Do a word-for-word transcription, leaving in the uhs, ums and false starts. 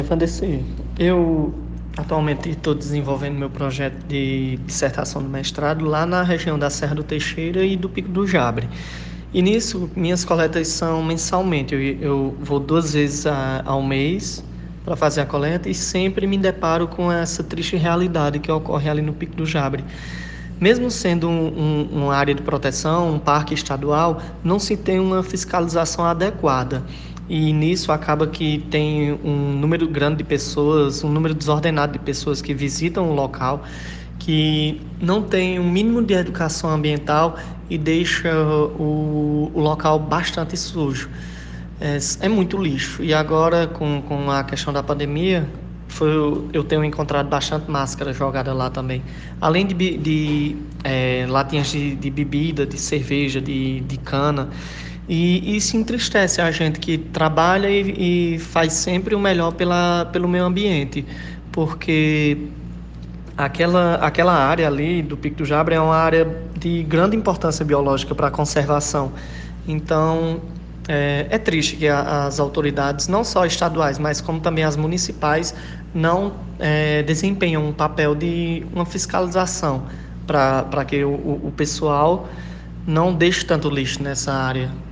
Vandecer, eu atualmente estou desenvolvendo meu projeto de dissertação do mestrado lá na região da Serra do Teixeira e do Pico do Jabre. E nisso, minhas coletas são mensalmente. Eu, eu vou duas vezes a, ao mês para fazer a coleta e sempre me deparo com essa triste realidade que ocorre ali no Pico do Jabre. Mesmo sendo um, um, uma área de proteção, um parque estadual, não se tem uma fiscalização adequada. E nisso acaba que tem um número grande de pessoas, um número desordenado de pessoas que visitam o local, que não tem um mínimo de educação ambiental e deixa o, o local bastante sujo. É, é muito lixo. E agora, com, com a questão da pandemia, foi, eu tenho encontrado bastante máscara jogada lá também. Além de, de é, latinhas de, de bebida, de cerveja, de, de cana. E isso entristece a gente que trabalha e, e faz sempre o melhor pela, pelo meio ambiente. Porque aquela, aquela área ali do Pico do Jabre é uma área de grande importância biológica para a conservação. Então, é, é triste que a, as autoridades, não só estaduais, mas como também as municipais, não é, desempenham um papel de uma fiscalização para que o, o pessoal não deixe tanto lixo nessa área.